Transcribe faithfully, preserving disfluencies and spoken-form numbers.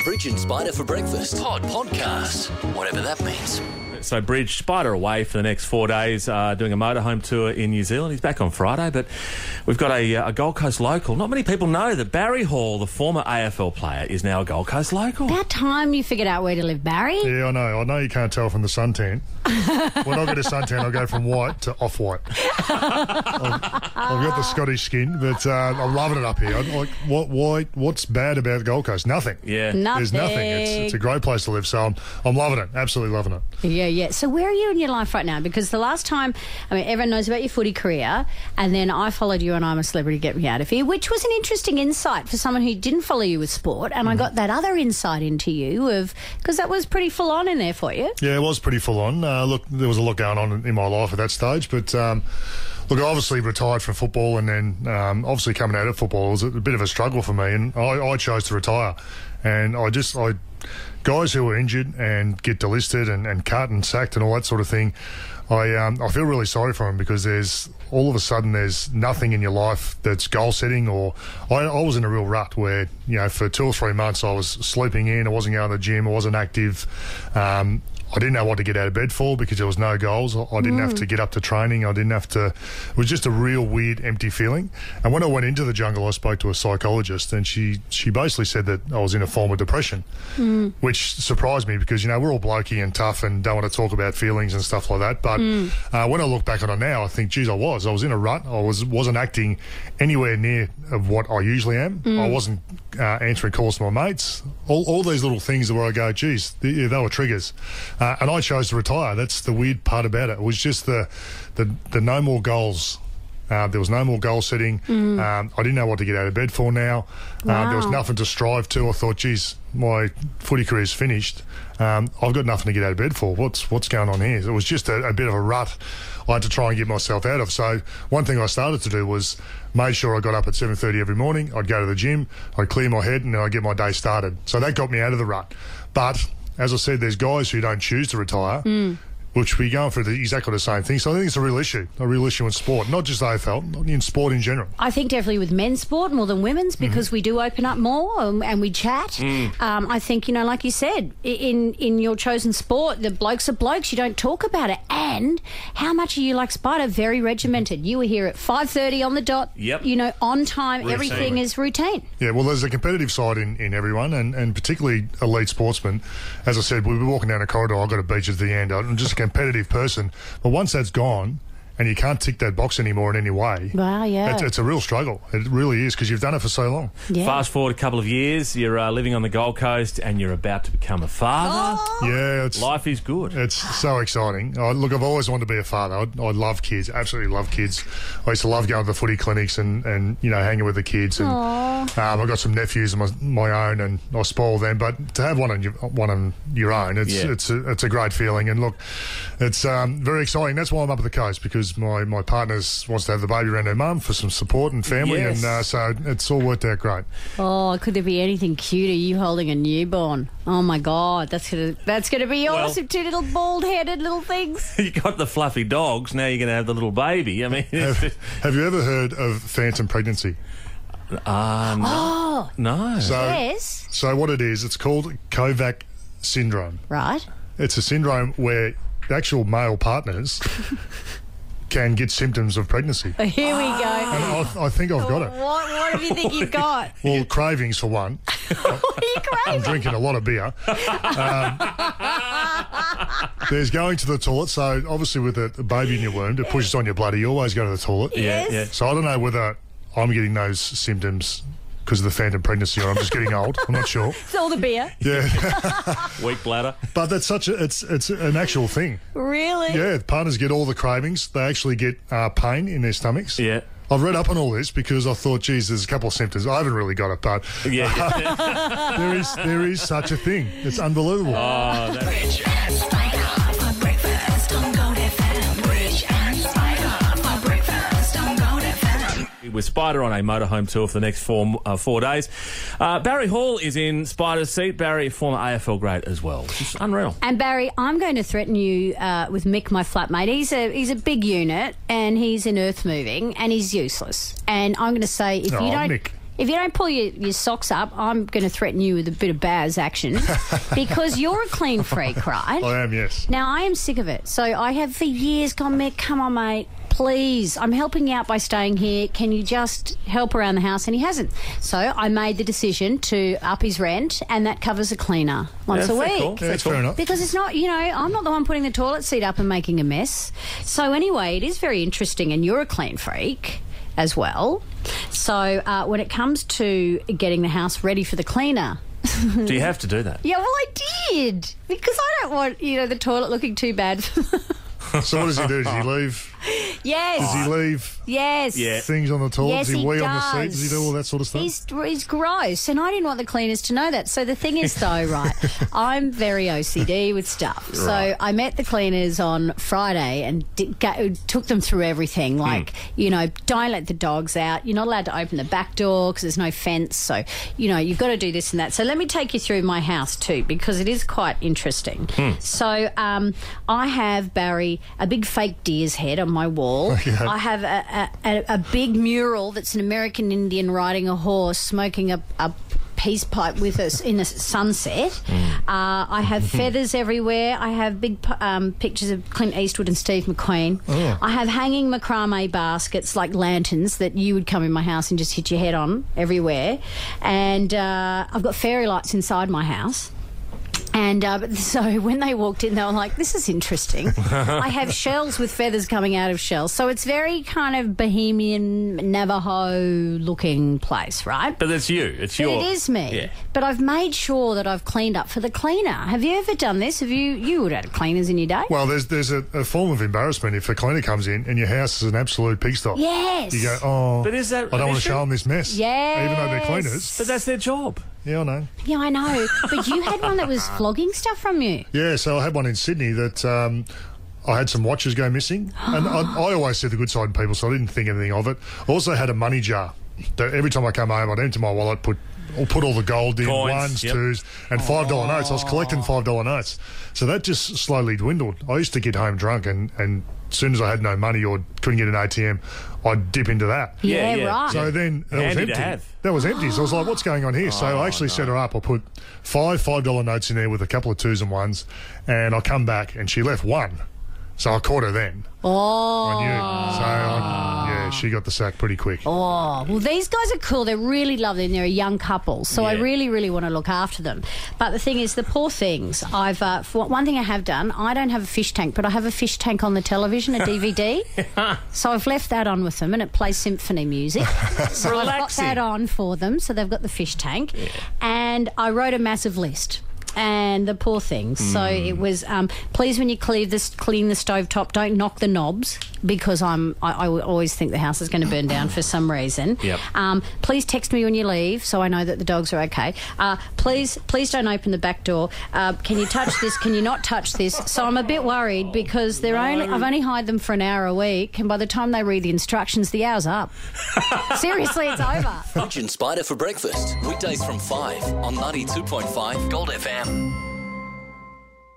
Bridge and Spider for breakfast. Pod podcast. Whatever that means. So Bridge, Spider away for the next four days, uh, doing a motorhome tour in New Zealand. He's back on Friday, but we've got a, a Gold Coast local. Not many people know that Barry Hall, the former A F L player, is now a Gold Coast local. About time you figured out where to live, Barry. Yeah, I know. I know you can't tell from the suntan. When I go to suntan, I go from white to off-white. I've, I've got the Scottish skin, but uh, I'm loving it up here. I'm like, what? Why? What's bad about the Gold Coast? Nothing. Yeah, Nothing. There's nothing. It's, it's a great place to live, so I'm, I'm loving it. Absolutely loving it. Yeah, yeah. So where are you in your life right now? Because the last time, I mean, everyone knows about your footy career, and then I followed you on I'm a Celebrity, Get Me Out of Here, which was an interesting insight for someone who didn't follow you with sport, and mm. I got that other insight into you of because that was pretty full on in there for you. Yeah, it was pretty full on. Uh, look, there was a lot going on in, in my life at that stage, but. Um, Look, I obviously retired from football, and then um, obviously coming out of football was a bit of a struggle for me, and I, I chose to retire. And I just, I, guys who are injured and get delisted and, and cut and sacked and all that sort of thing, I um, I feel really sorry for them because there's all of a sudden there's nothing in your life that's goal setting. Or I, I was in a real rut where, you know, for two or three months I was sleeping in, I wasn't going to the gym, I wasn't active. Um, I didn't know what to get out of bed for because there was no goals. I didn't mm. have to get up to training. I didn't have to... It was just a real weird, empty feeling. And when I went into the jungle, I spoke to a psychologist, and she, she basically said that I was in a form of depression, mm. which surprised me because, you know, we're all blokey and tough and don't want to talk about feelings and stuff like that. But mm. uh, when I look back on it now, I think, geez, I was. I was in a rut. I was, wasn't acting anywhere near of what I usually am. Mm. I wasn't uh, answering calls to my mates. All, all these little things where I go, geez, they, they were triggers. Uh, and I chose to retire. That's the weird part about it. It was just the the, the no more goals. Uh, there was no more goal setting. Mm. Um, I didn't know what to get out of bed for now. Wow. Uh, there was nothing to strive to. I thought, geez, my footy career's finished. Um, I've got nothing to get out of bed for. What's what's going on here? It was just a, a bit of a rut I had to try and get myself out of. So one thing I started to do was made sure I got up at seven thirty every morning. I'd go to the gym. I'd clear my head, and then I'd get my day started. So that got me out of the rut. But as I said, there's guys who don't choose to retire, mm. which we're going through the, exactly the same thing. So I think it's a real issue, a real issue in sport, not just A F L, in sport in general. I think definitely with men's sport more than women's because mm-hmm. we do open up more um, and we chat. Mm. Um, I think, you know, like you said, in, in your chosen sport, the blokes are blokes. You don't talk about it. And how much are you like Spider? Very regimented. You were here at five thirty on the dot. Yep. You know, on time. Routine. Everything is routine. Yeah, well, there's a competitive side in, in everyone, and, and particularly elite sportsmen. As I said, we were walking down a corridor. I got a beach at the end. I'm just a competitive person. But once that's gone and you can't tick that box anymore in any way, wow, yeah, it's, it's a real struggle. It really is because you've done it for so long. Yeah. Fast forward a couple of years, you're uh, living on the Gold Coast and you're about to become a father. Oh. Yeah, it's, life is good. It's so exciting. I, look, I've always wanted to be a father. I, I love kids, absolutely love kids. I used to love going to the footy clinics and, and you know, hanging with the kids. And um, I've got some nephews of my, my own, and I spoil them. But to have one on your, one on your own, it's yeah. it's a, it's a great feeling. And look, it's um, very exciting. That's why I'm up at the coast, because my, my partner wants to have the baby around her mum for some support and family, yes. and uh, so it's all worked out great. Oh, could there be anything cuter? You holding a newborn? Oh my God, that's gonna that's gonna be well, awesome. Two little bald-headed little things. You got the fluffy dogs. Now you're going to have the little baby. I mean, have, have you ever heard of phantom pregnancy? Uh, no. Oh, no. So, yes. So what it is, it's called Kovac syndrome. Right. It's a syndrome where the actual male partners can get symptoms of pregnancy. Here we go. And I, I think I've got it. What, what do you think you've got? Well, cravings for one. What are you craving? I'm drinking a lot of beer. Um, there's going to the toilet. So obviously with a, a baby in your womb, it pushes on your blood. You always go to the toilet. Yes. Yeah, yeah. So I don't know whether I'm getting those symptoms because of the phantom pregnancy, or I'm just getting old. I'm not sure. It's all the beer. Yeah. Weak bladder. But that's such a, it's it's an actual thing. Really? Yeah, partners get all the cravings. They actually get uh, pain in their stomachs. Yeah. I've read up on all this because I thought, geez, there's a couple of symptoms. I haven't really got it, but yeah, yeah. there is there is such a thing. It's unbelievable. Oh, that's... Bridge and Spider for breakfast on Gold F M. Bridge and Spider for breakfast on Gold F M. With Spider on a motorhome tour for the next four uh, four days. Uh, Barry Hall is in Spider's seat. Barry, former A F L great as well. It's unreal. And Barry, I'm going to threaten you uh, with Mick, my flatmate. He's a he's a big unit, and he's in earth moving, and he's useless. And I'm going to say if Oh, you don't, Mick. If you don't pull your, your socks up, I'm going to threaten you with a bit of Baz action because you're a clean freak, right? I am, yes. Now, I am sick of it. So I have for years gone, Mick, come on, mate. Please, I'm helping you out by staying here. Can you just help around the house? And he hasn't. So I made the decision to up his rent, and that covers a cleaner once Yeah, a fair week. call. Yeah, Fair that's call. fair enough. Because it's not, you know, I'm not the one putting the toilet seat up and making a mess. So anyway, it is very interesting, and you're a clean freak as well. So uh, when it comes to getting the house ready for the cleaner, Do you have to do that? yeah, well, I did because I don't want, you know, the toilet looking too bad. So what does he do? Does he leave? yes, Does he leave yes, Yeah. things on the toilet? Yes, does he, he wee on the seat? does. Does he do all that sort of stuff? He's, he's gross, and I didn't want the cleaners to know that. So the thing is, though, right, I'm very O C D with stuff. So Right. I met the cleaners on Friday and did, go, took them through everything. Like, you know, don't let the dogs out. You're not allowed to open the back door because there's no fence. So, you know, you've got to do this and that. So let me take you through my house too, because it is quite interesting. So um, I have, Barry, a big fake deer's head on my wall. Yeah. I have a, a, a, a big mural that's an American Indian riding a horse, smoking a, a peace pipe with us in a sunset. Uh, I have feathers everywhere. I have big pu- um, pictures of Clint Eastwood and Steve McQueen. I have hanging macrame baskets like lanterns that you would come in my house and just hit your head on everywhere. And uh, I've got fairy lights inside my house. And uh, but so when they walked in, they were like, this is interesting. I have shells with feathers coming out of shells. So it's very kind of Bohemian, Navajo-looking place, right? But it's you. It's But your. it is me. Yeah. But I've made sure that I've cleaned up for the cleaner. Have you ever done this? Have you, you would have had cleaners in your day? Well, there's there's a, a form of embarrassment if a cleaner comes in and your house is an absolute pigsty. Yes. You go, oh, But is that I don't an want to issue? show them this mess. Yes. Even though they're cleaners. But that's their job. Yeah, I know. Yeah, I know. But you had one that was flogging stuff from you. Yeah, so I had one in Sydney that um, I had some watches go missing. And I, I always see the good side in people, so I didn't think anything of it. I also had a money jar that every time I come home, I'd empty my wallet, put or put all the gold in, Coins, ones, yep. twos, and five dollar notes. I was collecting five dollar notes. So that just slowly dwindled. I used to get home drunk, and, and as soon as I had no money or couldn't get an A T M, I'd dip into that. Yeah, Yeah, yeah. right. So then that was Handy to empty. have. That was empty. So I was like, what's going on here? so I actually set her up. I put five five dollar notes in there with a couple of twos and ones, and I come back and she left one. So I caught her then. Oh. I knew. So I, yeah, she got the sack pretty quick. Oh, well, these guys are cool. They're really lovely and they're a young couple. So I Yeah. really, really want to look after them. But the thing is, the poor things, I've, uh, for one thing I have done, I don't have a fish tank, but I have a fish tank on the television, a D V D. So I've left that on with them and it plays symphony music. So I've got Relaxing. that on for them. So they've got the fish tank. And I wrote a massive list. And the poor things. So Hmm. it was, um, please, when you clean this, clean the stovetop, don't knock the knobs because I'm, I, I always think the house is going to burn down for some reason. Yep. Um, please text me when you leave so I know that the dogs are okay. Uh, please, please don't open the back door. Uh, can you touch this? Can you not touch this? So I'm a bit worried because they're only, I've only hired them for an hour a week, and by the time they read the instructions, the hour's up. Seriously, it's over. Rich and Spider for breakfast. Weekdays from five on ninety-two point five Gold F M.